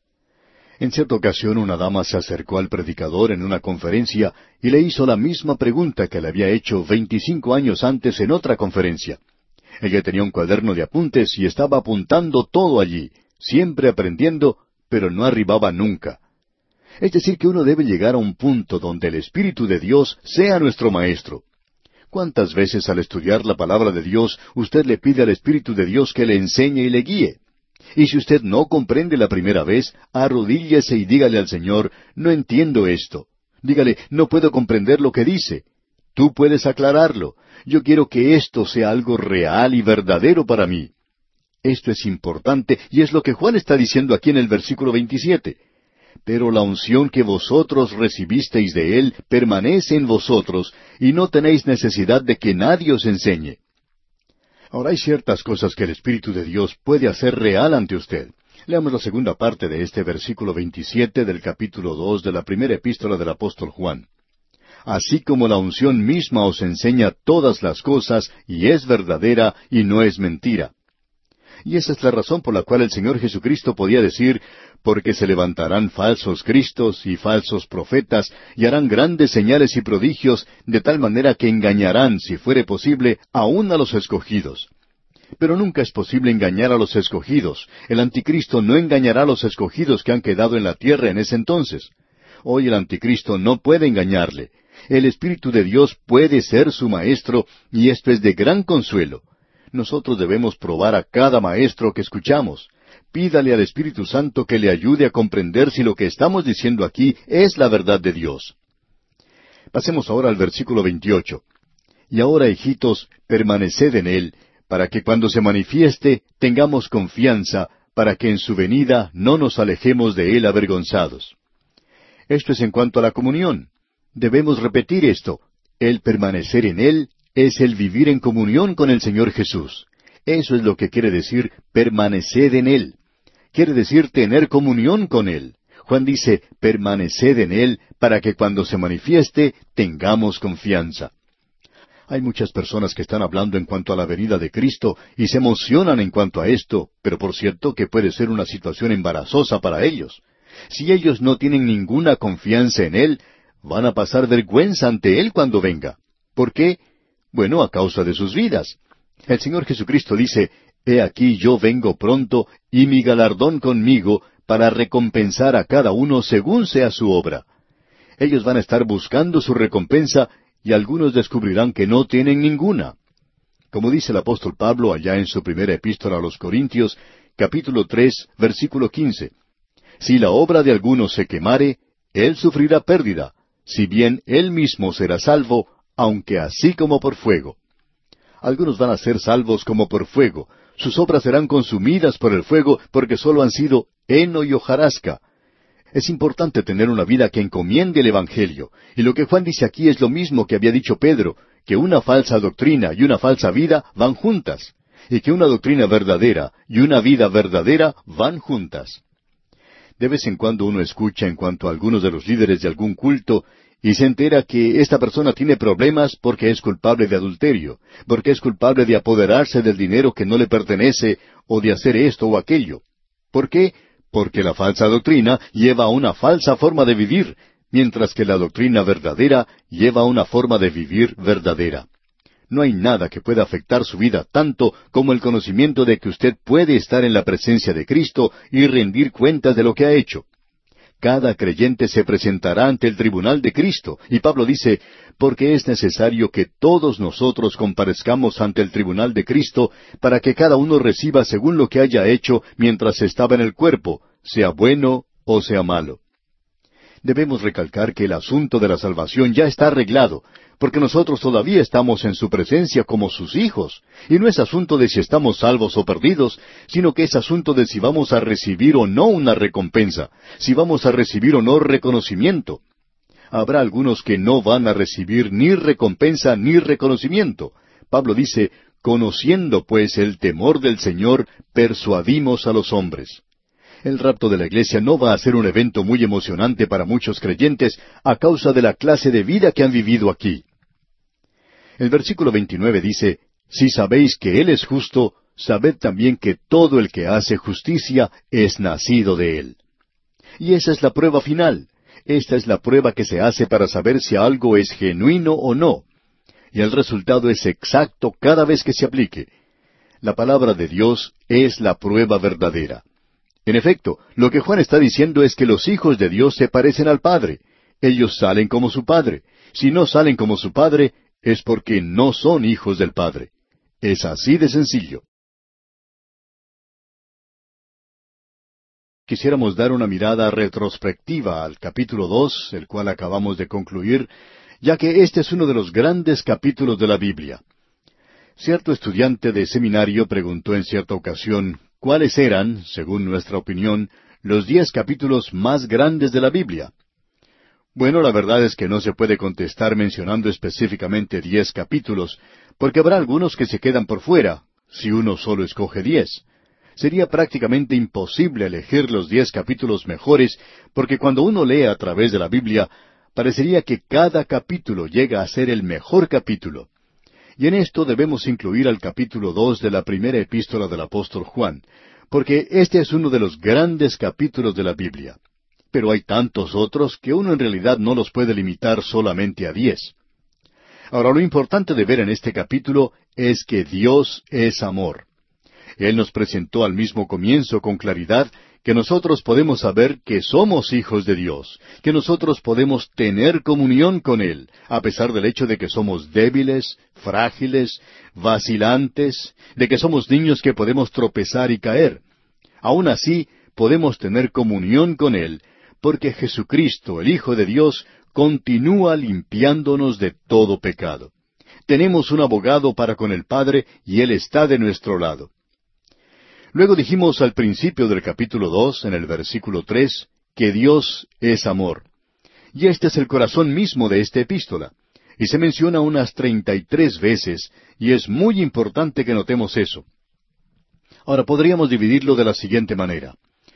En cierta ocasión una dama se acercó al predicador en una conferencia y le hizo la misma pregunta que le había hecho veinticinco años antes en otra conferencia. Ella tenía un cuaderno de apuntes y estaba apuntando todo allí, siempre aprendiendo, pero no arribaba nunca. Es decir, que uno debe llegar a un punto donde el Espíritu de Dios sea nuestro maestro. ¿Cuántas veces al estudiar la palabra de Dios usted le pide al Espíritu de Dios que le enseñe y le guíe? Y si usted no comprende la primera vez, arrodíllese y dígale al Señor, no entiendo esto. Dígale, no puedo comprender lo que dice. Tú puedes aclararlo. Yo quiero que esto sea algo real y verdadero para mí. Esto es importante y es lo que Juan está diciendo aquí en el versículo veintisiete. Pero la unción que vosotros recibisteis de Él permanece en vosotros y no tenéis necesidad de que nadie os enseñe. Ahora hay ciertas cosas que el Espíritu de Dios puede hacer real ante usted. Leamos la segunda parte de este versículo veintisiete del capítulo dos de la primera epístola del apóstol Juan. Así como la unción misma os enseña todas las cosas, y es verdadera y no es mentira. Y esa es la razón por la cual el Señor Jesucristo podía decir, porque se levantarán falsos cristos y falsos profetas, y harán grandes señales y prodigios, de tal manera que engañarán, si fuere posible, aún a los escogidos. Pero nunca es posible engañar a los escogidos. El anticristo no engañará a los escogidos que han quedado en la tierra en ese entonces. Hoy el anticristo no puede engañarle. El Espíritu de Dios puede ser su maestro, y esto es de gran consuelo. Nosotros debemos probar a cada maestro que escuchamos. Pídale al Espíritu Santo que le ayude a comprender si lo que estamos diciendo aquí es la verdad de Dios. Pasemos ahora al versículo veintiocho. Y ahora, hijitos, permaneced en Él, para que cuando se manifieste tengamos confianza, para que en su venida no nos alejemos de Él avergonzados. Esto es en cuanto a la comunión. Debemos repetir esto. El permanecer en Él es el vivir en comunión con el Señor Jesús. Eso es lo que quiere decir permaneced en Él. Quiere decir tener comunión con Él. Juan dice, permaneced en Él para que cuando se manifieste tengamos confianza. Hay muchas personas que están hablando en cuanto a la venida de Cristo y se emocionan en cuanto a esto, pero por cierto que puede ser una situación embarazosa para ellos. Si ellos no tienen ninguna confianza en Él, van a pasar vergüenza ante Él cuando venga. ¿Por qué? Bueno, a causa de sus vidas. El Señor Jesucristo dice, He aquí yo vengo pronto, y mi galardón conmigo, para recompensar a cada uno según sea su obra. Ellos van a estar buscando su recompensa, y algunos descubrirán que no tienen ninguna. Como dice el apóstol Pablo allá en su primera epístola a los Corintios, capítulo tres, versículo quince. Si la obra de alguno se quemare, él sufrirá pérdida, si bien él mismo será salvo, aunque así como por fuego. Algunos van a ser salvos como por fuego. Sus obras serán consumidas por el fuego porque sólo han sido heno y hojarasca. Es importante tener una vida que encomiende el Evangelio. Y lo que Juan dice aquí es lo mismo que había dicho Pedro, que una falsa doctrina y una falsa vida van juntas, y que una doctrina verdadera y una vida verdadera van juntas. De vez en cuando uno escucha en cuanto a algunos de los líderes de algún culto y se entera que esta persona tiene problemas porque es culpable de adulterio, porque es culpable de apoderarse del dinero que no le pertenece o de hacer esto o aquello. ¿Por qué? Porque la falsa doctrina lleva a una falsa forma de vivir, mientras que la doctrina verdadera lleva a una forma de vivir verdadera. No hay nada que pueda afectar su vida tanto como el conocimiento de que usted puede estar en la presencia de Cristo y rendir cuentas de lo que ha hecho. Cada creyente se presentará ante el tribunal de Cristo, y Pablo dice, porque es necesario que todos nosotros comparezcamos ante el tribunal de Cristo, para que cada uno reciba según lo que haya hecho mientras estaba en el cuerpo, sea bueno o sea malo. Debemos recalcar que el asunto de la salvación ya está arreglado, porque nosotros todavía estamos en su presencia como sus hijos, y no es asunto de si estamos salvos o perdidos, sino que es asunto de si vamos a recibir o no una recompensa, si vamos a recibir o no reconocimiento. Habrá algunos que no van a recibir ni recompensa ni reconocimiento. Pablo dice, conociendo pues el temor del Señor, persuadimos a los hombres. El rapto de la iglesia no va a ser un evento muy emocionante para muchos creyentes a causa de la clase de vida que han vivido aquí. El versículo veintinueve dice, si sabéis que Él es justo, sabed también que todo el que hace justicia es nacido de Él. Y esa es la prueba final. Esta es la prueba que se hace para saber si algo es genuino o no. Y el resultado es exacto cada vez que se aplique. La palabra de Dios es la prueba verdadera. En efecto, lo que Juan está diciendo es que los hijos de Dios se parecen al Padre. Ellos salen como su Padre. Si no salen como su Padre, es porque no son hijos del Padre. Es así de sencillo. Quisiéramos dar una mirada retrospectiva al capítulo dos, el cual acabamos de concluir, ya que este es uno de los grandes capítulos de la Biblia. Cierto estudiante de seminario preguntó en cierta ocasión, ¿cuáles eran, según nuestra opinión, los diez capítulos más grandes de la Biblia? Bueno, la verdad es que no se puede contestar mencionando específicamente diez capítulos, porque habrá algunos que se quedan por fuera, si uno solo escoge diez. Sería prácticamente imposible elegir los diez capítulos mejores, porque cuando uno lee a través de la Biblia, parecería que cada capítulo llega a ser el mejor capítulo. Y en esto debemos incluir al capítulo dos de la primera epístola del apóstol Juan, porque este es uno de los grandes capítulos de la Biblia. Pero hay tantos otros que uno en realidad no los puede limitar solamente a diez. Ahora, lo importante de ver en este capítulo es que Dios es amor. Él nos presentó al mismo comienzo con claridad que nosotros podemos saber que somos hijos de Dios, que nosotros podemos tener comunión con Él, a pesar del hecho de que somos débiles, frágiles, vacilantes, de que somos niños que podemos tropezar y caer. Aún así, podemos tener comunión con Él, porque Jesucristo, el Hijo de Dios, continúa limpiándonos de todo pecado. Tenemos un abogado para con el Padre y Él está de nuestro lado. Luego dijimos al principio del capítulo dos, en el versículo tres, que Dios es amor. Y este es el corazón mismo de esta epístola. Y se menciona unas treinta y tres veces, y es muy importante que notemos eso. Ahora podríamos dividirlo de la siguiente manera.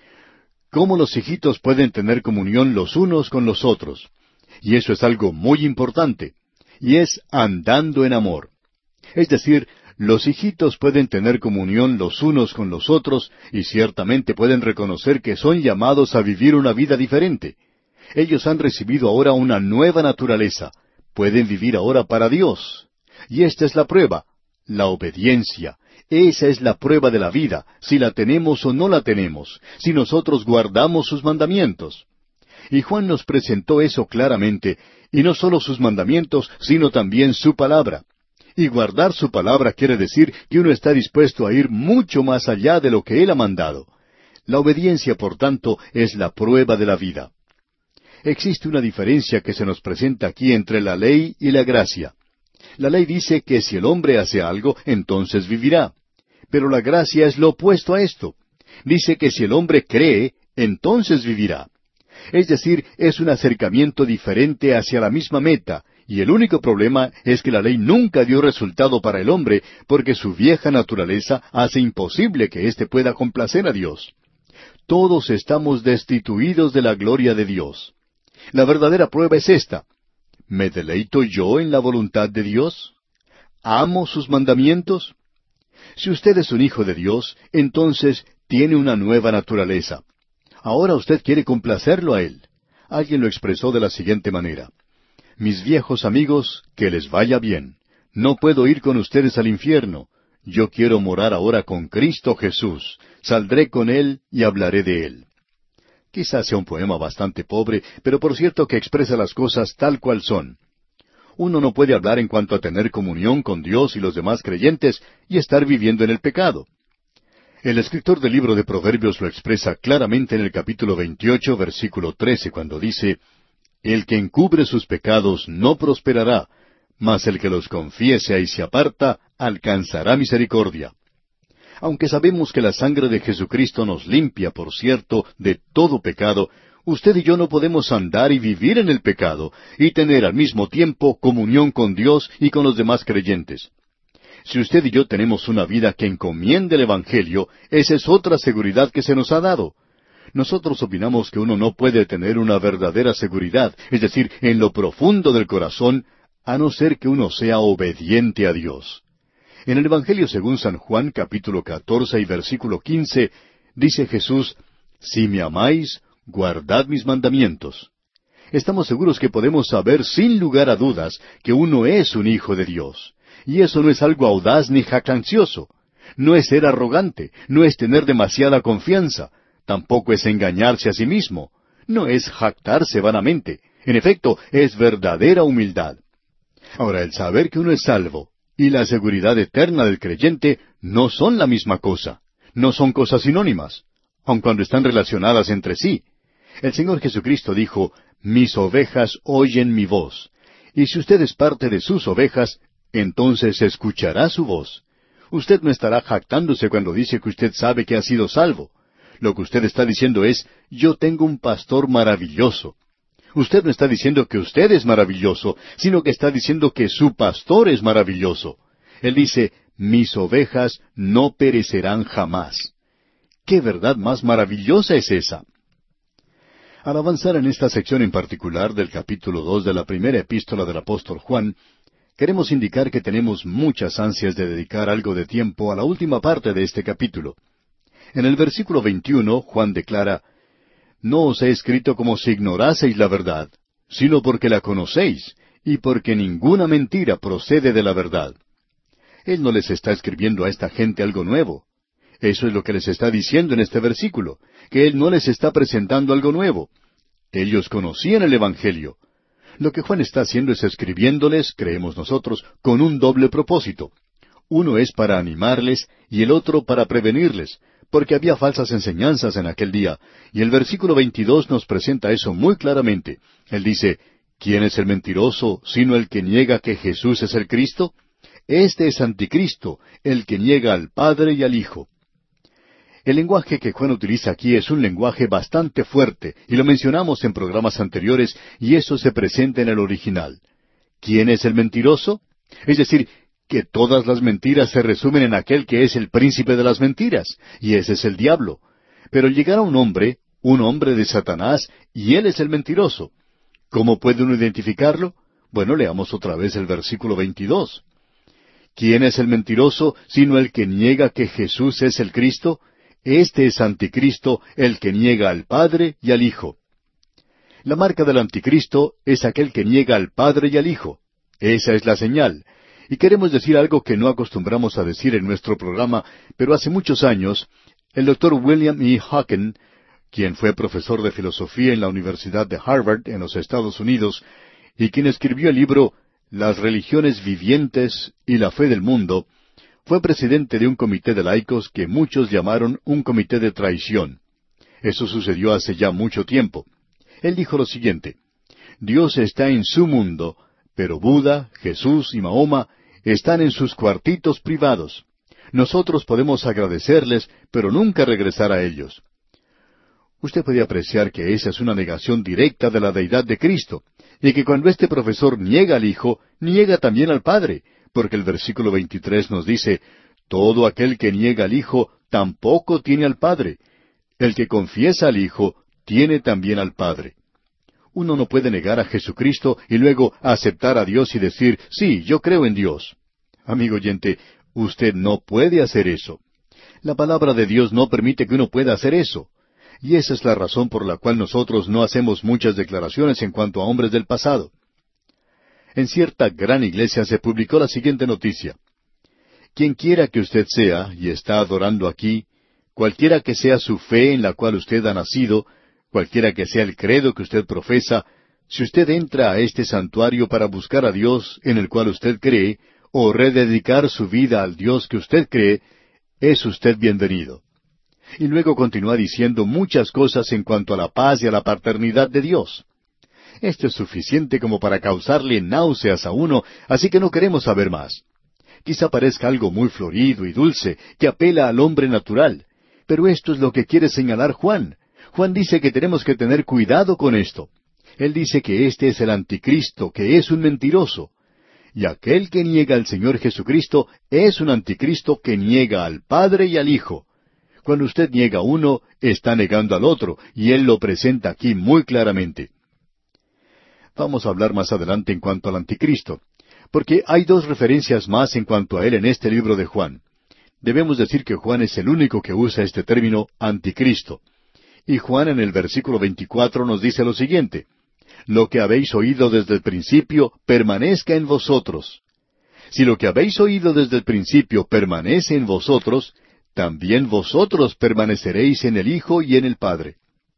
¿Cómo los hijitos pueden tener comunión los unos con los otros? Y eso es algo muy importante. Y es andando en amor. Es decir, los hijitos pueden tener comunión los unos con los otros y ciertamente pueden reconocer que son llamados a vivir una vida diferente. Ellos han recibido ahora una nueva naturaleza. Pueden vivir ahora para Dios. Y esta es la prueba, la obediencia. Esa es la prueba de la vida, si la tenemos o no la tenemos, si nosotros guardamos sus mandamientos. Y Juan nos presentó eso claramente, y no solo sus mandamientos, sino también su palabra. Y guardar su palabra quiere decir que uno está dispuesto a ir mucho más allá de lo que Él ha mandado. La obediencia, por tanto, es la prueba de la vida. Existe una diferencia que se nos presenta aquí entre la ley y la gracia. La ley dice que si el hombre hace algo, entonces vivirá. Pero la gracia es lo opuesto a esto. Dice que si el hombre cree, entonces vivirá. Es decir, es un acercamiento diferente hacia la misma meta, y el único problema es que la ley nunca dio resultado para el hombre, porque su vieja naturaleza hace imposible que éste pueda complacer a Dios. Todos estamos destituidos de la gloria de Dios. La verdadera prueba es esta. ¿Me deleito yo en la voluntad de Dios? ¿Amo sus mandamientos? Si usted es un hijo de Dios, entonces tiene una nueva naturaleza. Ahora usted quiere complacerlo a Él. Alguien lo expresó de la siguiente manera. Mis viejos amigos, que les vaya bien. No puedo ir con ustedes al infierno. Yo quiero morar ahora con Cristo Jesús. Saldré con Él y hablaré de Él. Quizás sea un poema bastante pobre, pero por cierto que expresa las cosas tal cual son. Uno no puede hablar en cuanto a tener comunión con Dios y los demás creyentes y estar viviendo en el pecado. El escritor del libro de Proverbios lo expresa claramente en el capítulo veintiocho, versículo trece, cuando dice, «El que encubre sus pecados no prosperará, mas el que los confiese y se aparta, alcanzará misericordia». Aunque sabemos que la sangre de Jesucristo nos limpia, por cierto, de todo pecado, usted y yo no podemos andar y vivir en el pecado y tener al mismo tiempo comunión con Dios y con los demás creyentes. Si usted y yo tenemos una vida que encomienda el Evangelio, esa es otra seguridad que se nos ha dado. Nosotros opinamos que uno no puede tener una verdadera seguridad, es decir, en lo profundo del corazón, a no ser que uno sea obediente a Dios. En el Evangelio según San Juan, capítulo catorce y versículo quince, dice Jesús, «Si me amáis, guardad mis mandamientos». Estamos seguros que podemos saber sin lugar a dudas que uno es un hijo de Dios. Y eso no es algo audaz ni jactancioso. No es ser arrogante, no es tener demasiada confianza, tampoco es engañarse a sí mismo, no es jactarse vanamente. En efecto, es verdadera humildad. Ahora, el saber que uno es salvo y la seguridad eterna del creyente no son la misma cosa, no son cosas sinónimas, aun cuando están relacionadas entre sí. El Señor Jesucristo dijo, «Mis ovejas oyen mi voz». Y si usted es parte de sus ovejas, entonces escuchará su voz. Usted no estará jactándose cuando dice que usted sabe que ha sido salvo. Lo que usted está diciendo es, «Yo tengo un pastor maravilloso». Usted no está diciendo que usted es maravilloso, sino que está diciendo que su pastor es maravilloso. Él dice, «Mis ovejas no perecerán jamás». ¿Qué verdad más maravillosa es esa? Al avanzar en esta sección en particular del capítulo dos de la primera epístola del apóstol Juan, queremos indicar que tenemos muchas ansias de dedicar algo de tiempo a la última parte de este capítulo. En el versículo veintiuno, Juan declara, «No os he escrito como si ignoraseis la verdad, sino porque la conocéis, y porque ninguna mentira procede de la verdad». Él no les está escribiendo a esta gente algo nuevo. Eso es lo que les está diciendo en este versículo, que Él no les está presentando algo nuevo. Ellos conocían el Evangelio. Lo que Juan está haciendo es escribiéndoles, creemos nosotros, con un doble propósito. Uno es para animarles y el otro para prevenirles, porque había falsas enseñanzas en aquel día, y el versículo veintidós nos presenta eso muy claramente. Él dice, ¿quién es el mentiroso, sino el que niega que Jesús es el Cristo? Este es anticristo, el que niega al Padre y al Hijo. El lenguaje que Juan utiliza aquí es un lenguaje bastante fuerte, y lo mencionamos en programas anteriores, y eso se presenta en el original. ¿Quién es el mentiroso? Es decir, que todas las mentiras se resumen en aquel que es el príncipe de las mentiras, y ese es el diablo. Pero llegará un hombre, un hombre de Satanás, y él es el mentiroso. ¿Cómo puede uno identificarlo? Bueno, leamos otra vez el versículo veintidós. ¿Quién es el mentiroso, sino el que niega que Jesús es el Cristo? Este es anticristo, el que niega al Padre y al Hijo. La marca del anticristo es aquel que niega al Padre y al Hijo. Esa es la señal. Y queremos decir algo que no acostumbramos a decir en nuestro programa, pero hace muchos años, el doctor William E. Hawken, quien fue profesor de filosofía en la Universidad de Harvard en los Estados Unidos, y quien escribió el libro Las religiones vivientes y la fe del mundo, fue presidente de un comité de laicos que muchos llamaron un comité de traición. Eso sucedió hace ya mucho tiempo. Él dijo lo siguiente, Dios está en su mundo, pero Buda, Jesús y Mahoma están en sus cuartitos privados. Nosotros podemos agradecerles, pero nunca regresar a ellos. Usted puede apreciar que esa es una negación directa de la deidad de Cristo, y que cuando este profesor niega al Hijo, niega también al Padre, porque el versículo veintitrés nos dice, todo aquel que niega al Hijo tampoco tiene al Padre. El que confiesa al Hijo tiene también al Padre. Uno no puede negar a Jesucristo y luego aceptar a Dios y decir, sí, yo creo en Dios. Amigo oyente, usted no puede hacer eso. La palabra de Dios no permite que uno pueda hacer eso. Y esa es la razón por la cual nosotros no hacemos muchas declaraciones en cuanto a hombres del pasado. En cierta gran iglesia se publicó la siguiente noticia: quien quiera que usted sea y está adorando aquí, cualquiera que sea su fe en la cual usted ha nacido, cualquiera que sea el credo que usted profesa, si usted entra a este santuario para buscar a Dios en el cual usted cree, o rededicar su vida al Dios que usted cree, es usted bienvenido. Y luego continúa diciendo muchas cosas en cuanto a la paz y a la paternidad de Dios. Esto es suficiente como para causarle náuseas a uno, así que no queremos saber más. Quizá parezca algo muy florido y dulce, que apela al hombre natural, pero esto es lo que quiere señalar Juan. Juan dice que tenemos que tener cuidado con esto. Él dice que este es el anticristo, que es un mentiroso. Y aquel que niega al Señor Jesucristo es un anticristo que niega al Padre y al Hijo. Cuando usted niega a uno, está negando al otro, y Él lo presenta aquí muy claramente. Vamos a hablar más adelante en cuanto al anticristo, porque hay dos referencias más en cuanto a él en este libro de Juan. Debemos decir que Juan es el único que usa este término anticristo. Y Juan en el versículo veinticuatro nos dice lo siguiente: lo que habéis oído desde el principio permanezca en vosotros. Si lo que habéis oído desde el principio permanece en vosotros, también vosotros permaneceréis en el Hijo y en el Padre.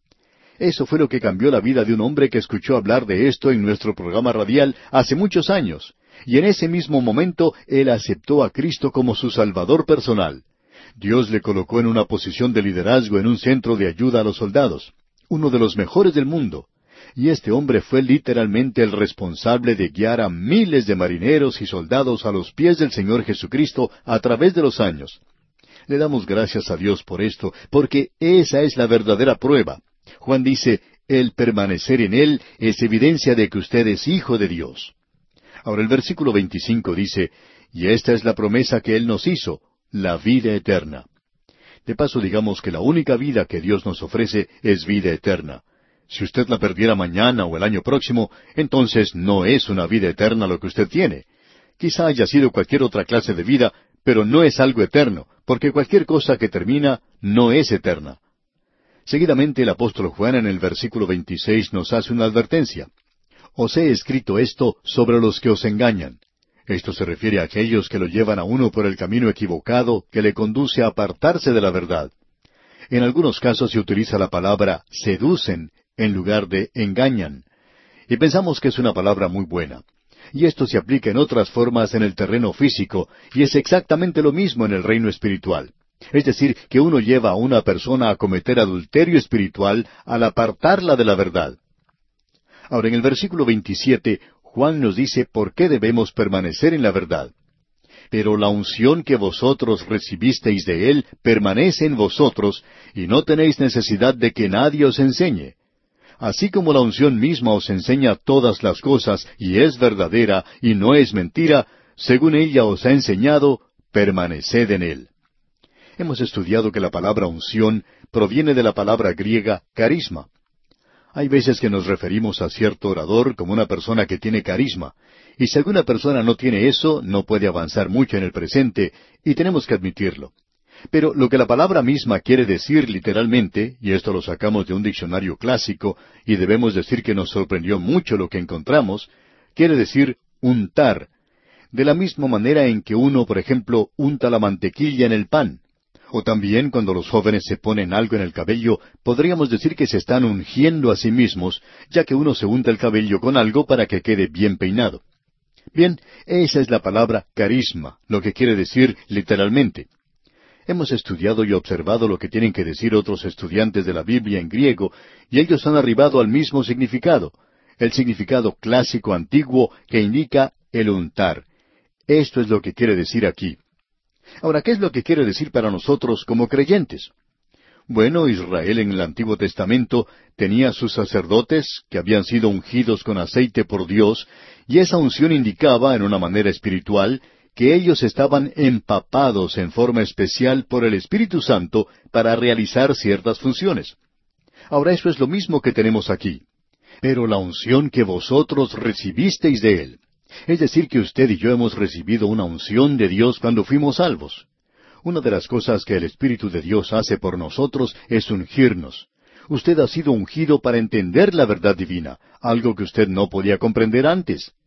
Eso fue lo que cambió la vida de un hombre que escuchó hablar de esto en nuestro programa radial hace muchos años, y en ese mismo momento él aceptó a Cristo como su Salvador personal. Dios le colocó en una posición de liderazgo en un centro de ayuda a los soldados, uno de los mejores del mundo, y este hombre fue literalmente el responsable de guiar a miles de marineros y soldados a los pies del Señor Jesucristo a través de los años. Le damos gracias a Dios por esto, porque esa es la verdadera prueba. Juan dice, el permanecer en Él es evidencia de que usted es hijo de Dios. Ahora el versículo veinticinco dice, y esta es la promesa que Él nos hizo, la vida eterna. De paso digamos que la única vida que Dios nos ofrece es vida eterna. Si usted la perdiera mañana o el año próximo, entonces no es una vida eterna lo que usted tiene. Quizá haya sido cualquier otra clase de vida, pero no es algo eterno, porque cualquier cosa que termina no es eterna. Seguidamente el apóstol Juan en el versículo veintiséis nos hace una advertencia. Os he escrito esto sobre los que os engañan. Esto se refiere a aquellos que lo llevan a uno por el camino equivocado que le conduce a apartarse de la verdad. En algunos casos se utiliza la palabra seducen en lugar de engañan. Y pensamos que es una palabra muy buena. Y esto se aplica en otras formas en el terreno físico, y es exactamente lo mismo en el reino espiritual. Es decir, que uno lleva a una persona a cometer adulterio espiritual al apartarla de la verdad. Ahora, en el versículo veintisiete, Juan nos dice por qué debemos permanecer en la verdad. Pero la unción que vosotros recibisteis de Él permanece en vosotros, y no tenéis necesidad de que nadie os enseñe. Así como la unción misma os enseña todas las cosas, y es verdadera, y no es mentira, según ella os ha enseñado, permaneced en Él. Hemos estudiado que la palabra unción proviene de la palabra griega carisma. Hay veces que nos referimos a cierto orador como una persona que tiene carisma, y si alguna persona no tiene eso, no puede avanzar mucho en el presente, y tenemos que admitirlo. Pero lo que la palabra misma quiere decir literalmente, y esto lo sacamos de un diccionario clásico, y debemos decir que nos sorprendió mucho lo que encontramos, quiere decir untar, de la misma manera en que uno, por ejemplo, unta la mantequilla en el pan. O también cuando los jóvenes se ponen algo en el cabello, podríamos decir que se están ungiendo a sí mismos, ya que uno se unta el cabello con algo para que quede bien peinado. Bien, esa es la palabra carisma, lo que quiere decir literalmente. Hemos estudiado y observado lo que tienen que decir otros estudiantes de la Biblia en griego, y ellos han arribado al mismo significado, el significado clásico antiguo que indica el untar. Esto es lo que quiere decir aquí. Ahora, ¿qué es lo que quiere decir para nosotros como creyentes? Bueno, Israel en el Antiguo Testamento tenía sus sacerdotes que habían sido ungidos con aceite por Dios, y esa unción indicaba, en una manera espiritual, que ellos estaban empapados en forma especial por el Espíritu Santo para realizar ciertas funciones. Ahora, eso es lo mismo que tenemos aquí. Pero la unción que vosotros recibisteis de Él. Es decir, que usted y yo hemos recibido una unción de Dios cuando fuimos salvos. Una de las cosas que el Espíritu de Dios hace por nosotros es ungirnos. Usted ha sido ungido para entender la verdad divina, algo que usted no podía comprender antes.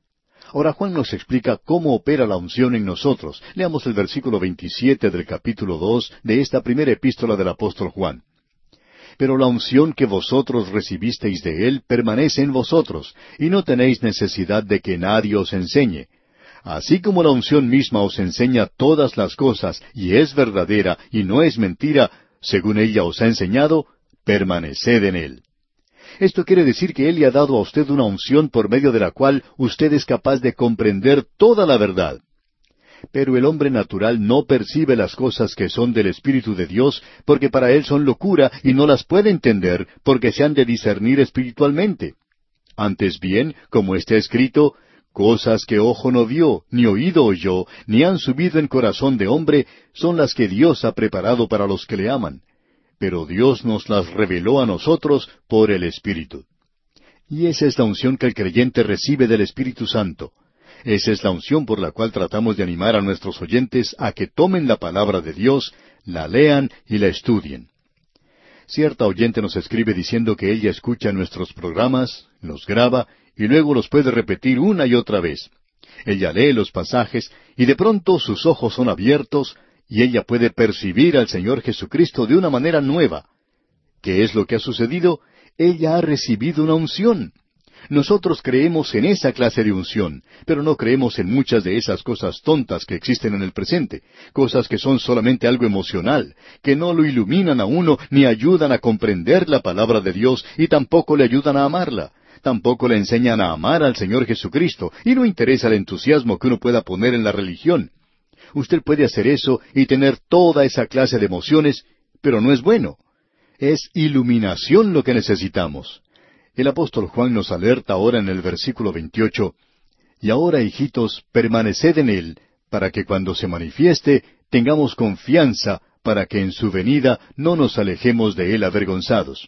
Ahora Juan nos explica cómo opera la unción en nosotros. Leamos el versículo veintisiete del capítulo dos de esta primera epístola del apóstol Juan. Pero la unción que vosotros recibisteis de él permanece en vosotros, y no tenéis necesidad de que nadie os enseñe. Así como la unción misma os enseña todas las cosas, y es verdadera, y no es mentira, según ella os ha enseñado, permaneced en él. Esto quiere decir que Él le ha dado a usted una unción por medio de la cual usted es capaz de comprender toda la verdad. Pero el hombre natural no percibe las cosas que son del Espíritu de Dios, porque para él son locura y no las puede entender, porque se han de discernir espiritualmente. Antes bien, como está escrito, cosas que ojo no vio, ni oído oyó, ni han subido en corazón de hombre, son las que Dios ha preparado para los que le aman. Pero Dios nos las reveló a nosotros por el Espíritu. Y esa es la unción que el creyente recibe del Espíritu Santo. Esa es la unción por la cual tratamos de animar a nuestros oyentes a que tomen la palabra de Dios, la lean y la estudien. Cierta oyente nos escribe diciendo que ella escucha nuestros programas, los graba y luego los puede repetir una y otra vez. Ella lee los pasajes y de pronto sus ojos son abiertos y ella puede percibir al Señor Jesucristo de una manera nueva. ¿Qué es lo que ha sucedido? Ella ha recibido una unción. Nosotros creemos en esa clase de unción, pero no creemos en muchas de esas cosas tontas que existen en el presente, cosas que son solamente algo emocional, que no lo iluminan a uno ni ayudan a comprender la palabra de Dios y tampoco le ayudan a amarla. Tampoco le enseñan a amar al Señor Jesucristo y no interesa el entusiasmo que uno pueda poner en la religión. Usted puede hacer eso y tener toda esa clase de emociones, pero no es bueno. Es iluminación lo que necesitamos. El apóstol Juan nos alerta ahora en el versículo veintiocho, «Y ahora, hijitos, permaneced en él, para que cuando se manifieste tengamos confianza, para que en su venida no nos alejemos de él avergonzados».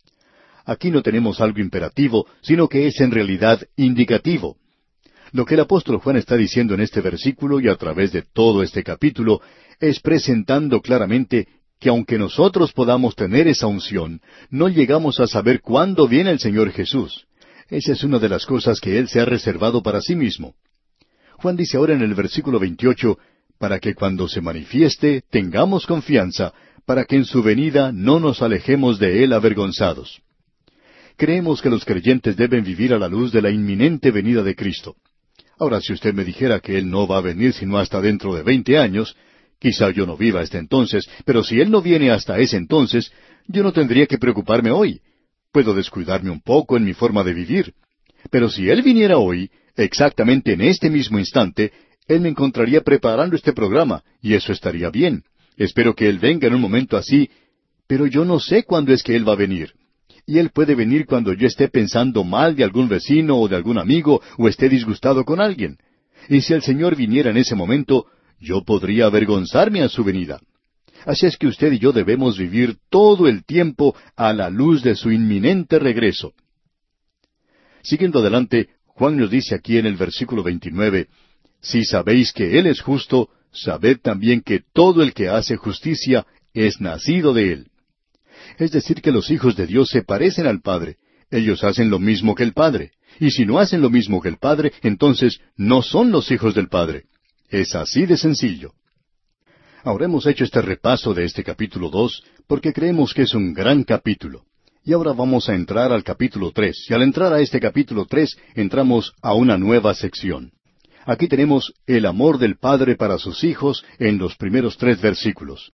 Aquí no tenemos algo imperativo, sino que es en realidad indicativo. Lo que el apóstol Juan está diciendo en este versículo y a través de todo este capítulo es presentando claramente que aunque nosotros podamos tener esa unción, no llegamos a saber cuándo viene el Señor Jesús. Esa es una de las cosas que Él se ha reservado para sí mismo. Juan dice ahora en el versículo veintiocho, para que cuando se manifieste tengamos confianza, para que en su venida no nos alejemos de Él avergonzados. Creemos que los creyentes deben vivir a la luz de la inminente venida de Cristo. Ahora, si usted me dijera que Él no va a venir sino hasta dentro de veinte años, quizá yo no viva hasta entonces, pero si Él no viene hasta ese entonces, yo no tendría que preocuparme hoy. Puedo descuidarme un poco en mi forma de vivir. Pero si Él viniera hoy, exactamente en este mismo instante, Él me encontraría preparando este programa, y eso estaría bien. Espero que Él venga en un momento así, pero yo no sé cuándo es que Él va a venir. Y Él puede venir cuando yo esté pensando mal de algún vecino o de algún amigo, o esté disgustado con alguien. Y si el Señor viniera en ese momento, yo podría avergonzarme a su venida. Así es que usted y yo debemos vivir todo el tiempo a la luz de su inminente regreso. Siguiendo adelante, Juan nos dice aquí en el versículo veintinueve, «Si sabéis que Él es justo, sabed también que todo el que hace justicia es nacido de Él». Es decir, que los hijos de Dios se parecen al Padre. Ellos hacen lo mismo que el Padre. Y si no hacen lo mismo que el Padre, entonces no son los hijos del Padre. Es así de sencillo. Ahora hemos hecho este repaso de este capítulo dos, porque creemos que es un gran capítulo. Y ahora vamos a entrar al capítulo tres. Y al entrar a este capítulo tres, entramos a una nueva sección. Aquí tenemos el amor del Padre para sus hijos en los primeros tres versículos.